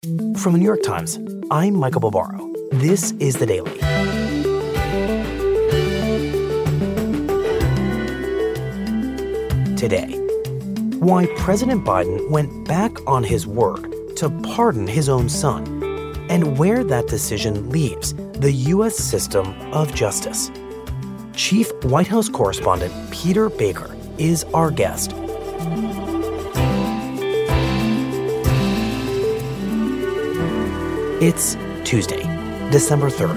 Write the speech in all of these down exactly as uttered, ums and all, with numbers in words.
From the New York Times, I'm Michael Barbaro. This is The Daily. Today, why President Biden went back on his word to pardon his own son, and where that decision leaves the U S system of justice. Chief White House correspondent Peter Baker is our guest. It's Tuesday, December third.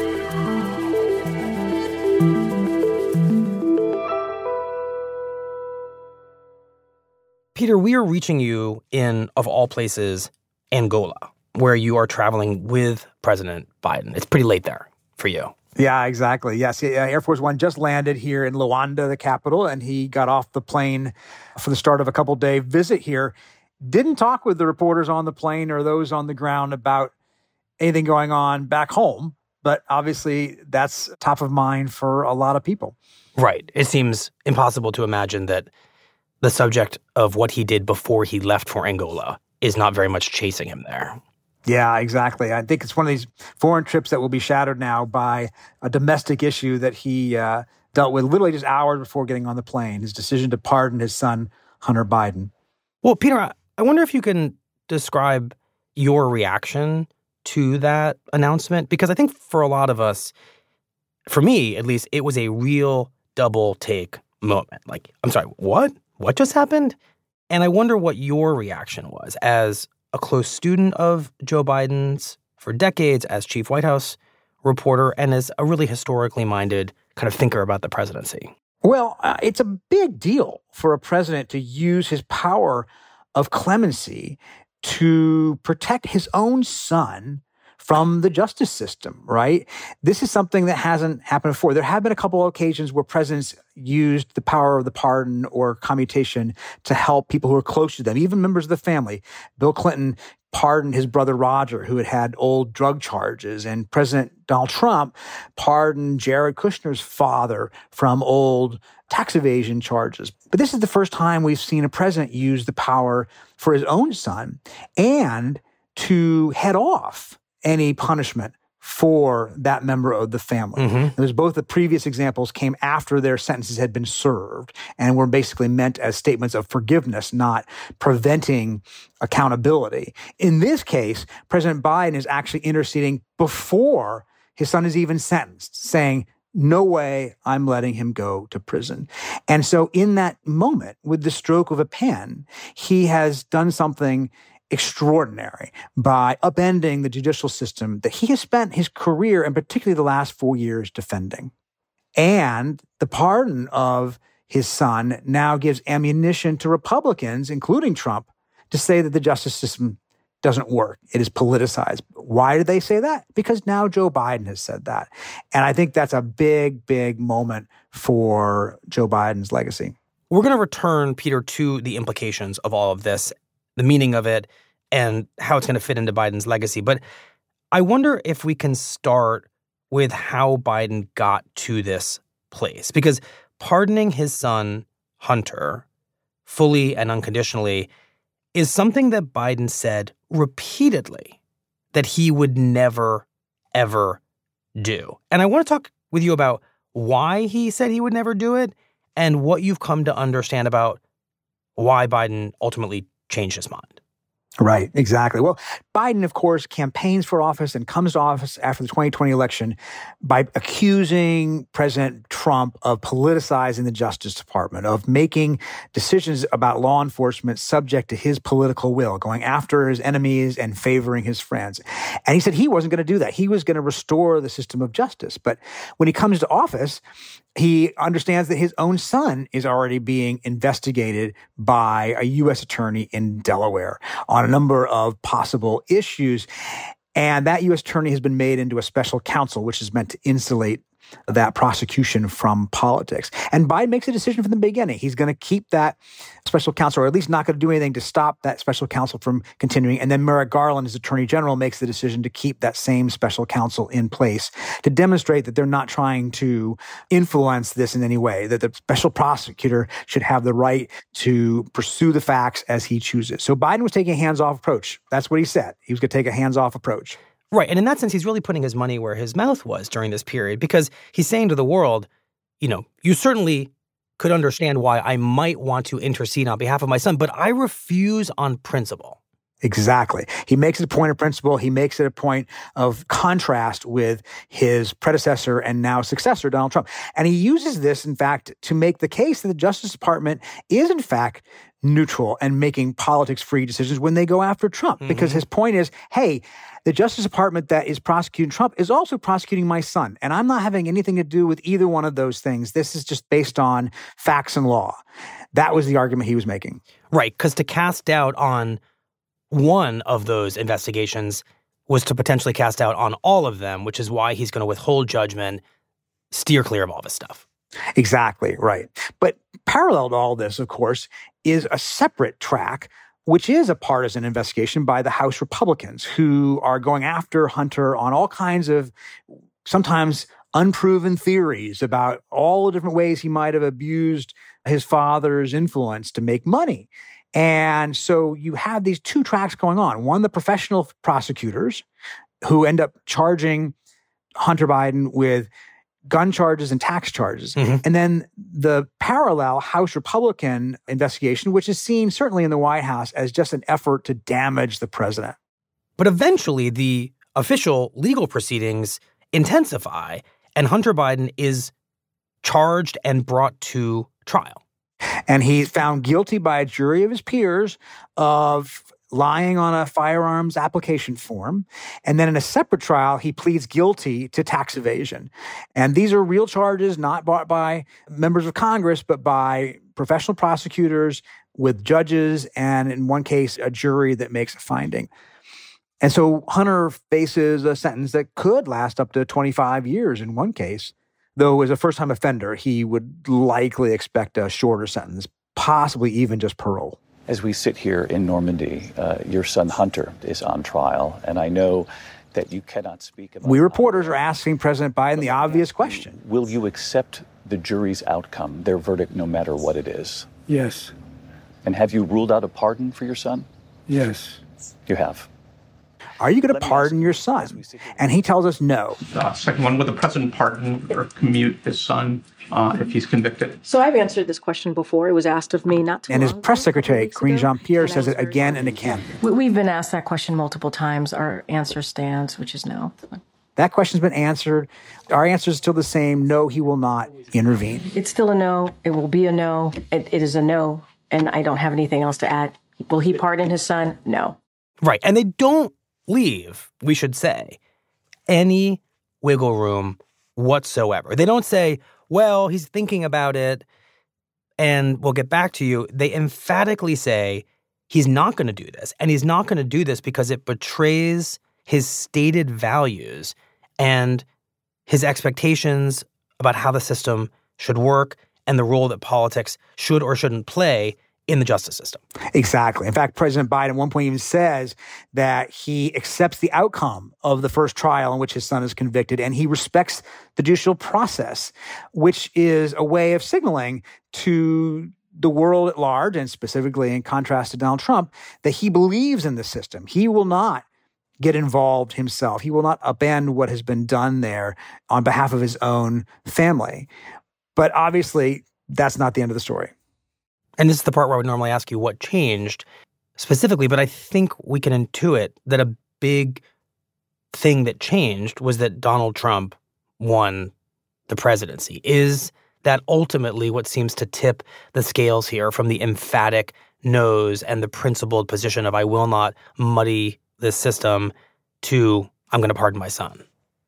Peter, we are reaching you in, of all places, Angola, where you are traveling with President Biden. It's pretty late there for you. Yeah, exactly. Yes, Air Force One just landed here in Luanda, the capital, and he got off the plane for the start of a couple-day visit here. Didn't talk with the reporters on the plane or those on the ground about anything going on back home, but obviously that's top of mind for a lot of people. Right. It seems impossible to imagine that the subject of what he did before he left for Angola is not very much chasing him there. Yeah, exactly. I think it's one of these foreign trips that will be shadowed now by a domestic issue that he uh, dealt with literally just hours before getting on the plane, his decision to pardon his son, Hunter Biden. Well, Peter, I wonder if you can describe your reaction to that announcement, because I think for a lot of us, for me at least, it was a real double take moment. Like, I'm sorry, what? What just happened? And I wonder what your reaction was as a close student of Joe Biden's for decades, as chief White House reporter, and as a really historically minded kind of thinker about the presidency. Well, uh, it's a big deal for a president to use his power of clemency to protect his own son from the justice system, right? This is something that hasn't happened before. There have been a couple of occasions where presidents used the power of the pardon or commutation to help people who are close to them, even members of the family. Bill Clinton pardoned his brother Roger, who had had old drug charges, and President Donald Trump pardoned Jared Kushner's father from old tax evasion charges. But this is the first time we've seen a president use the power for his own son and to head off any punishment for that member of the family. Mm-hmm. There's both the previous examples came after their sentences had been served and were basically meant as statements of forgiveness, not preventing accountability. In this case, President Biden is actually interceding before his son is even sentenced, saying, no way I'm letting him go to prison. And so in that moment, with the stroke of a pen, he has done something extraordinary by upending the judicial system that he has spent his career, and particularly the last four years, defending. And the pardon of his son now gives ammunition to Republicans, including Trump, to say that the justice system doesn't work. It is politicized. Why did they say that? Because now Joe Biden has said that. And I think that's a big, big moment for Joe Biden's legacy. We're going to return, Peter, to the implications of all of this, the meaning of it, and how it's going to fit into Biden's legacy. But I wonder if we can start with how Biden got to this place. Because pardoning his son, Hunter, fully and unconditionally is something that Biden said repeatedly that he would never, ever do. And I want to talk with you about why he said he would never do it and what you've come to understand about why Biden ultimately changed his mind. Right, exactly. Well, Biden, of course, campaigns for office and comes to office after the twenty twenty election by accusing President Trump of politicizing the Justice Department, of making decisions about law enforcement subject to his political will, going after his enemies and favoring his friends. And he said he wasn't going to do that. He was going to restore the system of justice. But when he comes to office, he understands that his own son is already being investigated by a U S attorney in Delaware on a number of possible issues. And that U S attorney has been made into a special counsel, which is meant to insulate that prosecution from politics. And Biden makes a decision from the beginning. He's going to keep that special counsel, or at least not going to do anything to stop that special counsel from continuing. And then Merrick Garland, as Attorney General, makes the decision to keep that same special counsel in place to demonstrate that they're not trying to influence this in any way, that the special prosecutor should have the right to pursue the facts as he chooses. So Biden was taking a hands-off approach. That's what he said. He was going to take a hands-off approach. Right. And in that sense, he's really putting his money where his mouth was during this period, because he's saying to the world, you know, you certainly could understand why I might want to intercede on behalf of my son, but I refuse on principle. Exactly. He makes it a point of principle. He makes it a point of contrast with his predecessor and now successor, Donald Trump. And he uses this, in fact, to make the case that the Justice Department is, in fact, neutral and making politics-free decisions when they go after Trump. Mm-hmm. Because his point is, hey, the Justice Department that is prosecuting Trump is also prosecuting my son. And I'm not having anything to do with either one of those things. This is just based on facts and law. That was the argument he was making. Right, because to cast doubt on one of those investigations was to potentially cast doubt on all of them, which is why he's going to withhold judgment, steer clear of all this stuff. Exactly, right. But parallel to all this, of course, is a separate track, which is a partisan investigation by the House Republicans, who are going after Hunter on all kinds of sometimes unproven theories about all the different ways he might have abused his father's influence to make money. And so you have these two tracks going on. One, the professional prosecutors who end up charging Hunter Biden with gun charges and tax charges. Mm-hmm. And then the parallel House Republican investigation, which is seen certainly in the White House as just an effort to damage the president. But eventually the official legal proceedings intensify and Hunter Biden is charged and brought to trial. And he's found guilty by a jury of his peers of lying on a firearms application form. And then in a separate trial, he pleads guilty to tax evasion. And these are real charges not brought by members of Congress, but by professional prosecutors with judges and, in one case, a jury that makes a finding. And so Hunter faces a sentence that could last up to twenty-five years in one case. Though as a first-time offender, he would likely expect a shorter sentence, possibly even just parole. As we sit here in Normandy, uh, your son Hunter is on trial, and I know that you cannot speak about... We reporters are asking President Biden the obvious question. Will you accept the jury's outcome, their verdict, no matter what it is? Yes. And have you ruled out a pardon for your son? Yes. You have. Are you going to pardon your son? And he tells us no. Uh, second one, would the president pardon or commute his son uh, if he's convicted? So I've answered this question before. It was asked of me not too And long his press secretary, Karine Jean-Pierre, and says it again and again. We've been asked that question multiple times. Our answer stands, which is no. That question's been answered. Our answer is still the same. No, he will not intervene. It's still a no. It will be a no. It, it is a no. And I don't have anything else to add. Will he pardon his son? No. Right. And they don't leave, we should say, any wiggle room whatsoever. They don't say, well, he's thinking about it and we'll get back to you. They emphatically say he's not going to do this. And he's not going to do this because it betrays his stated values and his expectations about how the system should work and the role that politics should or shouldn't play in the justice system. Exactly. In fact, President Biden at one point even says that he accepts the outcome of the first trial in which his son is convicted, and he respects the judicial process, which is a way of signaling to the world at large, and specifically in contrast to Donald Trump, that he believes in the system. He will not get involved himself. He will not upend what has been done there on behalf of his own family. But obviously, that's not the end of the story. And this is the part where I would normally ask you what changed specifically, but I think we can intuit that a big thing that changed was that Donald Trump won the presidency. Is that ultimately what seems to tip the scales here from the emphatic no's and the principled position of I will not muddy this system to I'm going to pardon my son?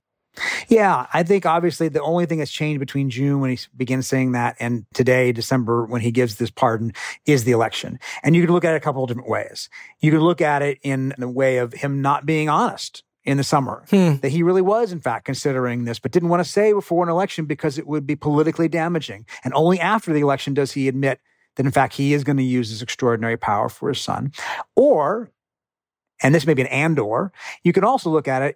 Yeah, I think obviously the only thing that's changed between June when he begins saying that and today, December, when he gives this pardon, is the election. And you can look at it a couple of different ways. You can look at it in the way of him not being honest in the summer Hmm. that he really was, in fact, considering this, but didn't want to say before an election because it would be politically damaging. And only after the election does he admit that, in fact, he is going to use this extraordinary power for his son. Or, and this may be an and or, you can also look at it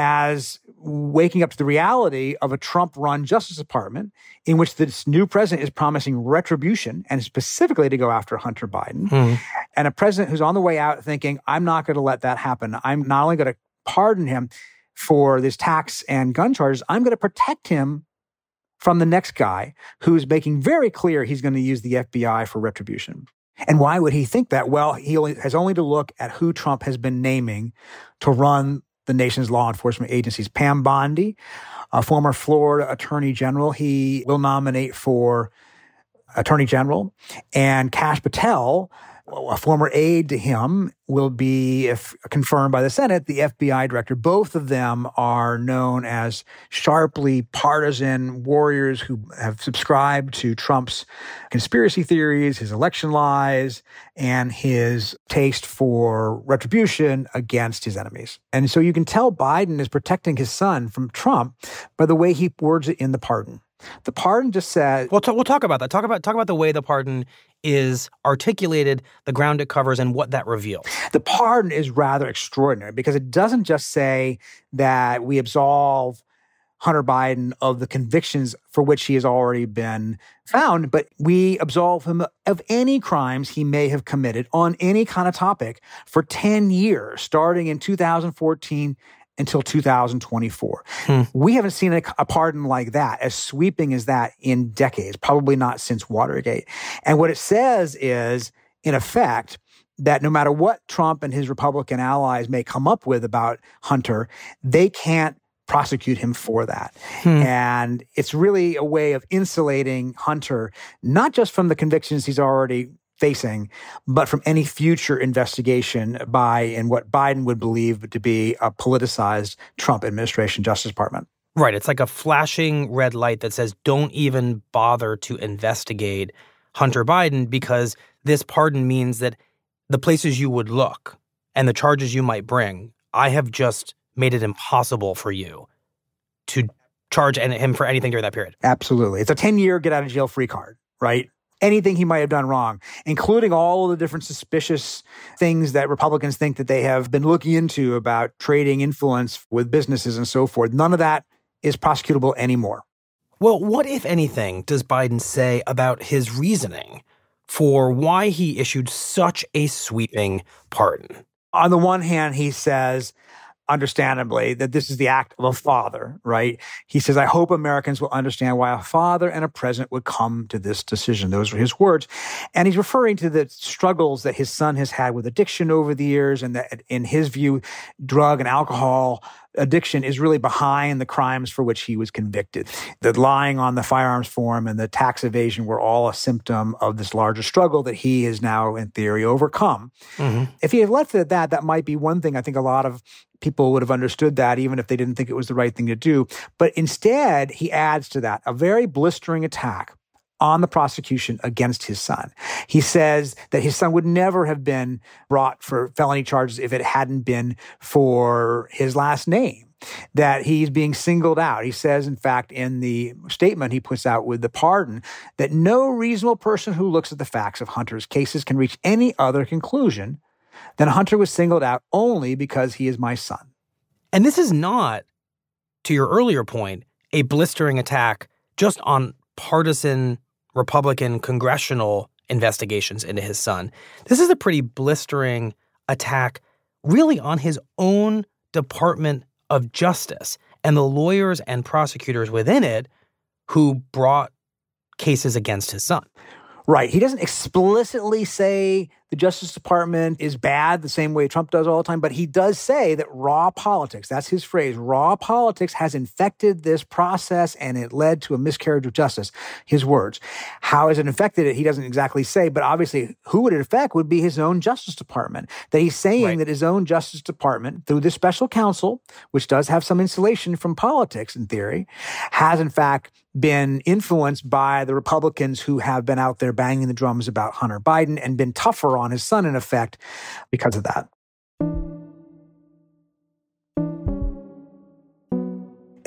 as waking up to the reality of a Trump-run Justice Department in which this new president is promising retribution and specifically to go after Hunter Biden. Hmm. And a president who's on the way out thinking, I'm not going to let that happen. I'm not only going to pardon him for this tax and gun charges, I'm going to protect him from the next guy who's making very clear he's going to use the F B I for retribution. And why would he think that? Well, he only, has only to look at who Trump has been naming to run the nation's law enforcement agencies. Pam Bondi, a former Florida attorney general, he will nominate for attorney general. And Kash Patel, a former aide to him, will be, if confirmed by the Senate, the F B I director. Both of them are known as sharply partisan warriors who have subscribed to Trump's conspiracy theories, his election lies, and his taste for retribution against his enemies. And so you can tell Biden is protecting his son from Trump by the way he words it in the pardon. The pardon just says... Well, t- we'll talk about that. Talk about talk about the way the pardon is articulated, the ground it covers, and what that reveals. The pardon is rather extraordinary because it doesn't just say that we absolve Hunter Biden of the convictions for which he has already been found, but we absolve him of any crimes he may have committed on any kind of topic for ten years, starting in two thousand fourteen until two thousand twenty-four. Hmm. We haven't seen a, a pardon like that, as sweeping as that, in decades, probably not since Watergate. And what it says is, in effect, that no matter what Trump and his Republican allies may come up with about Hunter, they can't prosecute him for that. Hmm. And it's really a way of insulating Hunter, not just from the convictions he's already facing, but from any future investigation by, in what Biden would believe to be a politicized Trump administration Justice Department. Right. It's like a flashing red light that says, don't even bother to investigate Hunter Biden, because this pardon means that the places you would look and the charges you might bring, I have just made it impossible for you to charge him for anything during that period. Absolutely. It's a ten-year get-out-of-jail-free card, right? Anything he might have done wrong, including all of the different suspicious things that Republicans think that they have been looking into about trading influence with businesses and so forth. None of that is prosecutable anymore. Well, what, if anything, does Biden say about his reasoning for why he issued such a sweeping pardon? On the one hand, he says, understandably, that this is the act of a father, right? He says, I hope Americans will understand why a father and a president would come to this decision. Those are his words. And he's referring to the struggles that his son has had with addiction over the years, and that, in his view, drug and alcohol addiction is really behind the crimes for which he was convicted. The lying on the firearms form and the tax evasion were all a symptom of this larger struggle that he has now, in theory, overcome. Mm-hmm. If he had left it at that, that might be one thing. I think a lot of people would have understood that, even if they didn't think it was the right thing to do. But instead, he adds to that a very blistering attack on the prosecution against his son. He says that his son would never have been brought for felony charges if it hadn't been for his last name, that he's being singled out. He says, in fact, in the statement he puts out with the pardon, that no reasonable person who looks at the facts of Hunter's cases can reach any other conclusion than Hunter was singled out only because he is my son. And this is not, to your earlier point, a blistering attack just on partisan Republican congressional investigations into his son. This is a pretty blistering attack really on his own Department of Justice and the lawyers and prosecutors within it who brought cases against his son. Right. He doesn't explicitly say the Justice Department is bad the same way Trump does all the time, but he does say that raw politics, that's his phrase, raw politics has infected this process and it led to a miscarriage of justice, his words. How has it infected it? He doesn't exactly say, but obviously who would it affect would be his own Justice Department. That he's saying right. that his own Justice Department, through this special counsel, which does have some insulation from politics in theory, has in fact been influenced by the Republicans who have been out there banging the drums about Hunter Biden and been tougher on his son, in effect, because of that.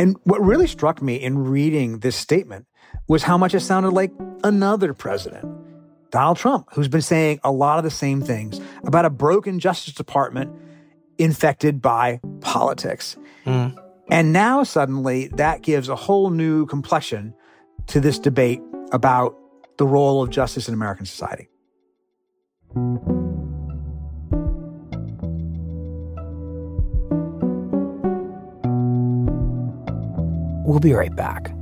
And what really struck me in reading this statement was how much it sounded like another president, Donald Trump, who's been saying a lot of the same things about a broken Justice Department infected by politics. Mm. And now suddenly that gives a whole new complexion to this debate about the role of justice in American society. We'll be right back.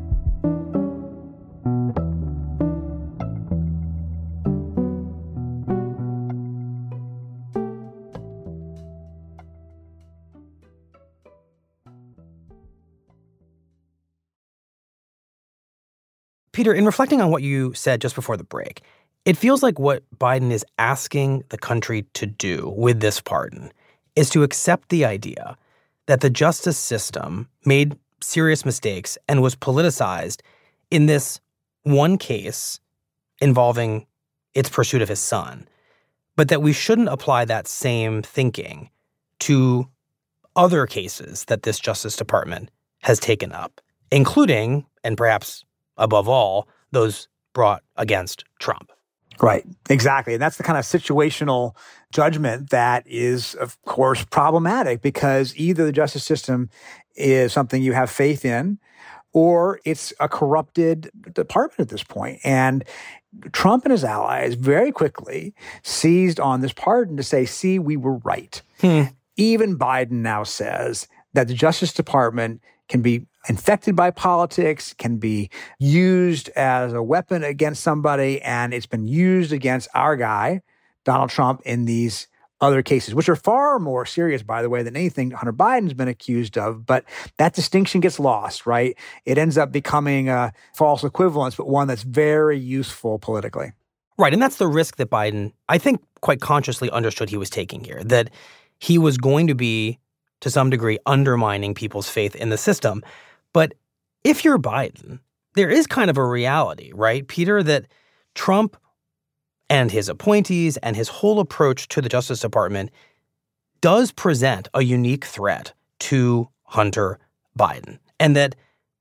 Peter, in reflecting on what you said just before the break, it feels like what Biden is asking the country to do with this pardon is to accept the idea that the justice system made serious mistakes and was politicized in this one case involving its pursuit of his son, but that we shouldn't apply that same thinking to other cases that this Justice Department has taken up, including, and perhaps above all, those brought against Trump. Right, exactly. And that's the kind of situational judgment that is, of course, problematic because either the justice system is something you have faith in or it's a corrupted department at this point. And Trump and his allies very quickly seized on this pardon to say, see, we were right. Hmm. Even Biden now says that the Justice Department can be infected by politics, can be used as a weapon against somebody, and it's been used against our guy, Donald Trump, in these other cases, which are far more serious, by the way, than anything Hunter Biden's been accused of. But that distinction gets lost, right? It ends up becoming a false equivalence, but one that's very useful politically. Right, and that's the risk that Biden, I think, quite consciously understood he was taking here, that he was going to be, to some degree, undermining people's faith in the system. But if you're Biden, there is kind of a reality, right, Peter, that Trump and his appointees and his whole approach to the Justice Department does present a unique threat to Hunter Biden. And that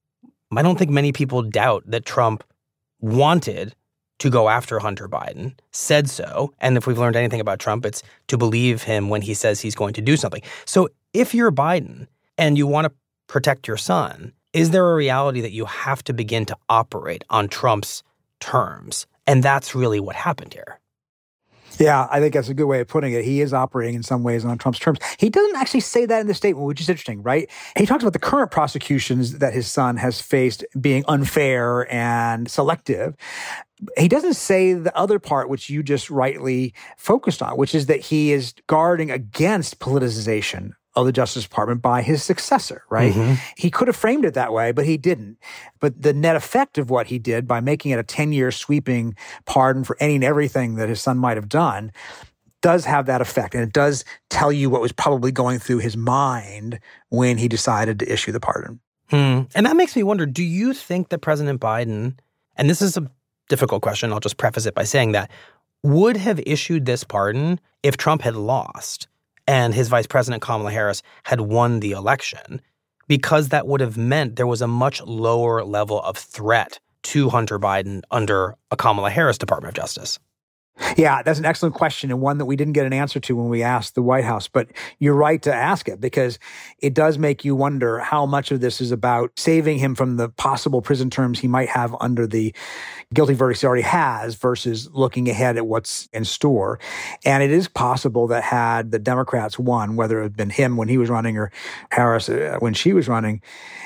I don't think many people doubt that Trump wanted to go after Hunter Biden, said so. And if we've learned anything about Trump, it's to believe him when he says he's going to do something. So if you're Biden and you want to protect your son, is there a reality that you have to begin to operate on Trump's terms? And that's really what happened here. Yeah, I think that's a good way of putting it. He is operating in some ways on Trump's terms. He doesn't actually say that in the statement, which is interesting, right? He talks about the current prosecutions that his son has faced being unfair and selective. He doesn't say the other part, which you just rightly focused on, which is that he is guarding against politicization of the Justice Department by his successor, right? Mm-hmm. He could have framed it that way, but he didn't. But the net effect of what he did by making it a ten-year sweeping pardon for any and everything that his son might have done does have that effect. And it does tell you what was probably going through his mind when he decided to issue the pardon. Hmm. And that makes me wonder, do you think that President Biden, and this is a difficult question, I'll just preface it by saying that, would have issued this pardon if Trump had lost and his Vice President Kamala Harris had won the election, because that would have meant there was a much lower level of threat to Hunter Biden under a Kamala Harris Department of Justice? Yeah, that's an excellent question and one that we didn't get an answer to when we asked the White House. But you're right to ask it because it does make you wonder how much of this is about saving him from the possible prison terms he might have under the guilty verdicts he already has versus looking ahead at what's in store. And it is possible that had the Democrats won, whether it had been him when he was running or Harris when she was running,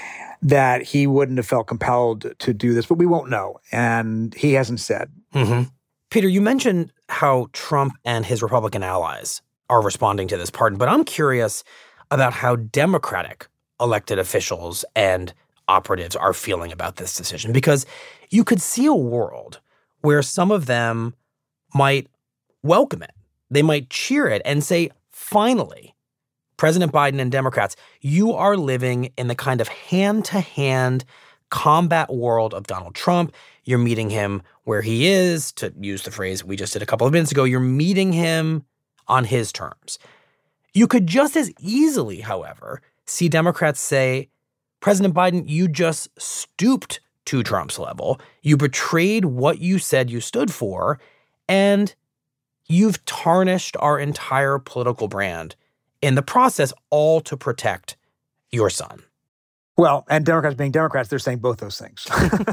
that he wouldn't have felt compelled to do this. But we won't know. And he hasn't said. Mm-hmm. Peter, you mentioned how Trump and his Republican allies are responding to this pardon, but I'm curious about how Democratic elected officials and operatives are feeling about this decision, because you could see a world where some of them might welcome it. They might cheer it and say, finally, President Biden and Democrats, you are living in the kind of hand-to-hand combat world of Donald Trump. You're meeting him where he is, to use the phrase we just did a couple of minutes ago. You're meeting him on his terms. You could just as easily, however, see Democrats say, President Biden, you just stooped to Trump's level. You betrayed what you said you stood for, and you've tarnished our entire political brand in the process, all to protect your son. Well, and Democrats being Democrats, they're saying both those things,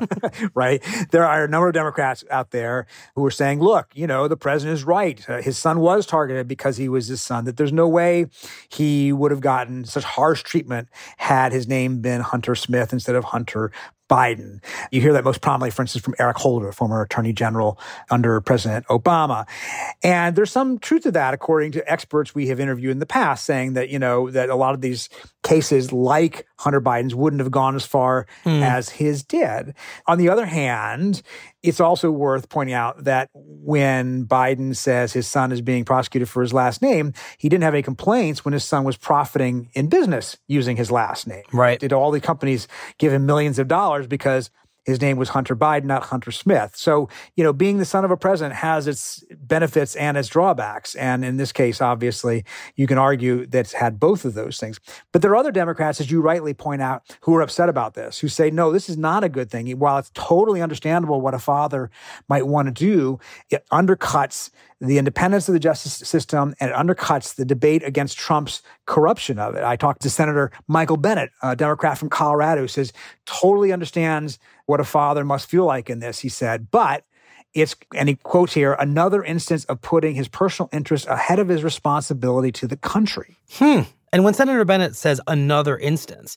right? There are a number of Democrats out there who are saying, look, you know, the president is right. Uh, his son was targeted because he was his son, that there's no way he would have gotten such harsh treatment had his name been Hunter Smith instead of Hunter Biden. You hear that most prominently, for instance, from Eric Holder, former attorney general under President Obama. And there's some truth to that, according to experts we have interviewed in the past, saying that, you know, that a lot of these cases like Hunter Biden's wouldn't have gone as far mm. as his did. On the other hand, it's also worth pointing out that when Biden says his son is being prosecuted for his last name, he didn't have any complaints when his son was profiting in business using his last name. Right. Did all the companies give him millions of dollars because his name was Hunter Biden, not Hunter Smith. So, you know, being the son of a president has its benefits and its drawbacks. And in this case, obviously, you can argue that it's had both of those things. But there are other Democrats, as you rightly point out, who are upset about this, who say, no, this is not a good thing. While it's totally understandable what a father might want to do, it undercuts the independence of the justice system, and it undercuts the debate against Trump's corruption of it. I talked to Senator Michael Bennet, a Democrat from Colorado, who says totally understands what a father must feel like in this, he said, but it's, and he quotes here, another instance of putting his personal interests ahead of his responsibility to the country. Hmm. And when Senator Bennet says another instance,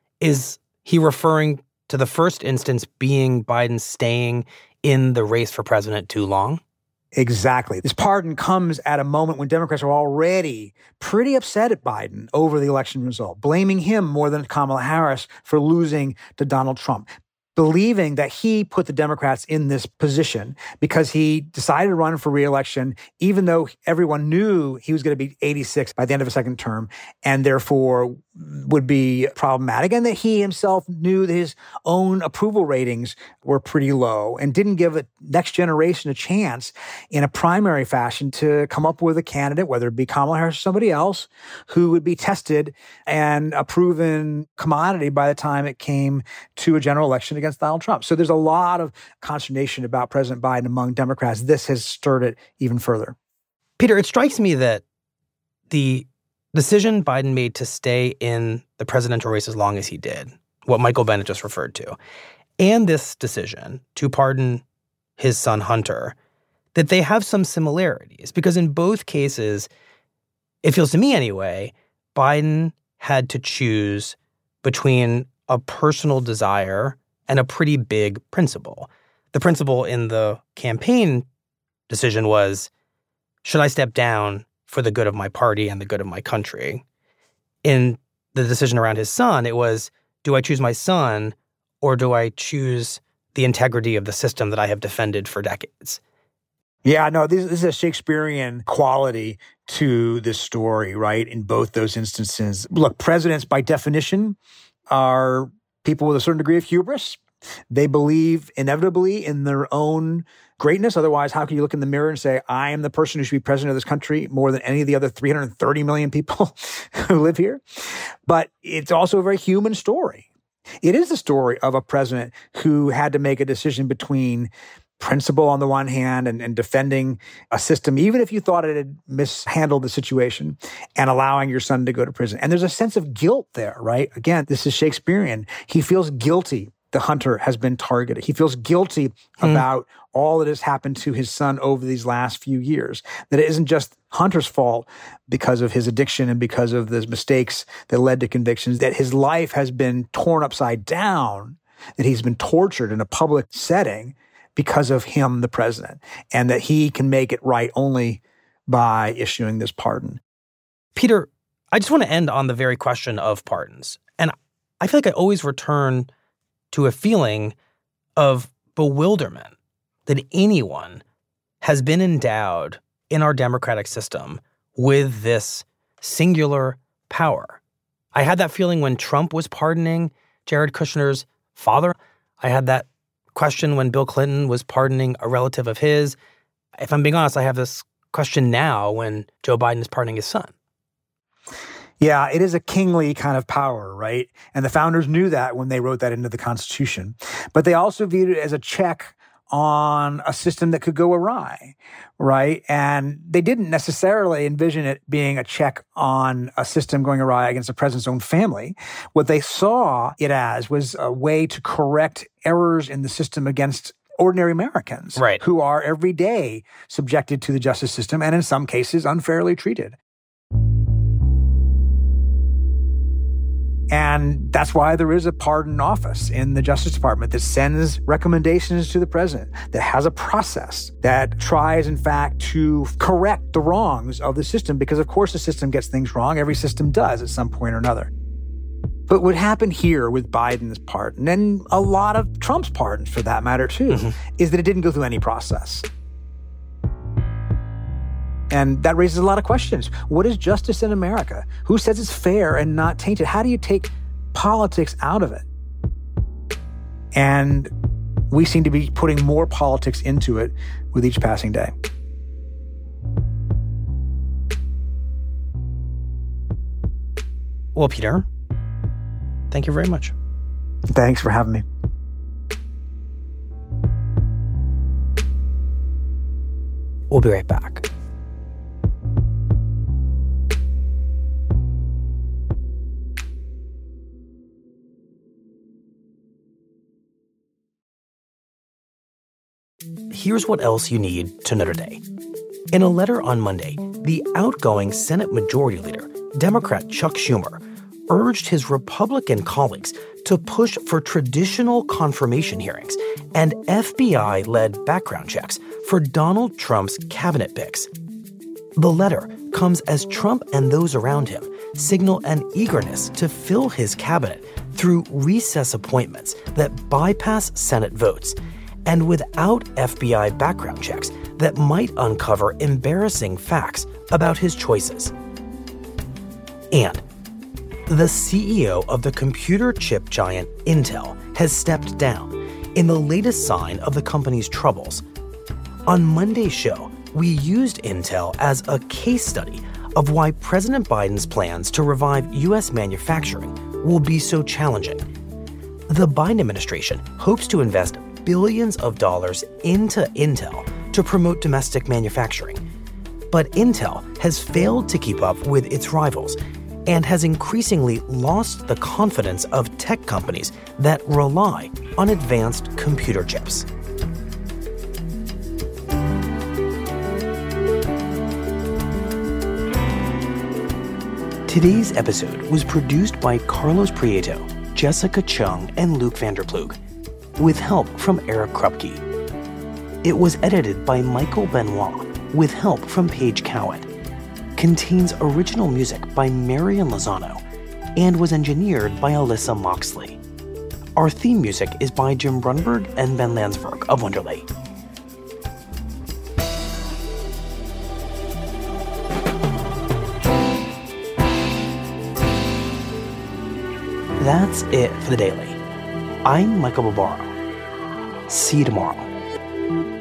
is he referring to the first instance being Biden staying in the race for president too long? Exactly. This pardon comes at a moment when Democrats are already pretty upset at Biden over the election result, blaming him more than Kamala Harris for losing to Donald Trump, believing that he put the Democrats in this position because he decided to run for re-election, even though everyone knew he was going to be eighty-six by the end of a second term, and therefore would be problematic, and that he himself knew that his own approval ratings were pretty low and didn't give the next generation a chance in a primary fashion to come up with a candidate, whether it be Kamala Harris or somebody else, who would be tested and a proven commodity by the time it came to a general election against Donald Trump. So there's a lot of consternation about President Biden among Democrats. This has stirred it even further. Peter, it strikes me that the decision Biden made to stay in the presidential race as long as he did, what Michael Bennet just referred to, and this decision to pardon his son Hunter, that they have some similarities. Because in both cases, it feels to me anyway, Biden had to choose between a personal desire and a pretty big principle. The principle in the campaign decision was, should I step down for the good of my party and the good of my country? In the decision around his son, it was, do I choose my son or do I choose the integrity of the system that I have defended for decades? Yeah, no, this, this is a Shakespearean quality to this story, right? In both those instances. Look, presidents by definition are people with a certain degree of hubris. They believe inevitably in their own greatness. Otherwise, how can you look in the mirror and say, I am the person who should be president of this country more than any of the other three hundred thirty million people who live here? But it's also a very human story. It is the story of a president who had to make a decision between principle on the one hand and, and defending a system, even if you thought it had mishandled the situation, and allowing your son to go to prison. And there's a sense of guilt there, right? Again, this is Shakespearean. He feels guilty that Hunter has been targeted. He feels guilty mm. about all that has happened to his son over these last few years, that it isn't just Hunter's fault because of his addiction and because of the mistakes that led to convictions, that his life has been torn upside down, that he's been tortured in a public setting because of him, the president, and that he can make it right only by issuing this pardon. Peter, I just want to end on the very question of pardons. And I feel like I always return to a feeling of bewilderment that anyone has been endowed in our democratic system with this singular power. I had that feeling when Trump was pardoning Jared Kushner's father. I had that question when Bill Clinton was pardoning a relative of his. If I'm being honest, I have this question now when Joe Biden is pardoning his son. Yeah, it is a kingly kind of power, right? And the founders knew that when they wrote that into the Constitution. But they also viewed it as a check on a system that could go awry, right? And they didn't necessarily envision it being a check on a system going awry against the president's own family. What they saw it as was a way to correct errors in the system against ordinary Americans, right, who are every day subjected to the justice system and in some cases unfairly treated. And that's why there is a pardon office in the Justice Department that sends recommendations to the president, that has a process that tries, in fact, to correct the wrongs of the system, because, of course, the system gets things wrong. Every system does at some point or another. But what happened here with Biden's pardon, and a lot of Trump's pardons for that matter, too, mm-hmm. is that it didn't go through any process. And that raises a lot of questions. What is justice in America? Who says it's fair and not tainted? How do you take politics out of it? And we seem to be putting more politics into it with each passing day. Well, Peter, thank you very much. Thanks for having me. We'll be right back. Here's what else you need to know today. In a letter on Monday, the outgoing Senate Majority Leader, Democrat Chuck Schumer, urged his Republican colleagues to push for traditional confirmation hearings and F B I-led background checks for Donald Trump's cabinet picks. The letter comes as Trump and those around him signal an eagerness to fill his cabinet through recess appointments that bypass Senate votes, and without F B I background checks that might uncover embarrassing facts about his choices. And the C E O of the computer chip giant Intel has stepped down in the latest sign of the company's troubles. On Monday's show, we used Intel as a case study of why President Biden's plans to revive U S manufacturing will be so challenging. The Biden administration hopes to invest billions of dollars into Intel to promote domestic manufacturing. But Intel has failed to keep up with its rivals and has increasingly lost the confidence of tech companies that rely on advanced computer chips. Today's episode was produced by Carlos Prieto, Jessica Chung, and Luke Vanderplug, with help from Eric Krupke. It was edited by Michael Benoit, with help from Paige Cowan. Contains original music by Marian Lozano, and was engineered by Alyssa Moxley. Our theme music is by Jim Brunberg and Ben Landsberg of Wonderley. That's it for the Daily. I'm Michael Barbaro. See you tomorrow.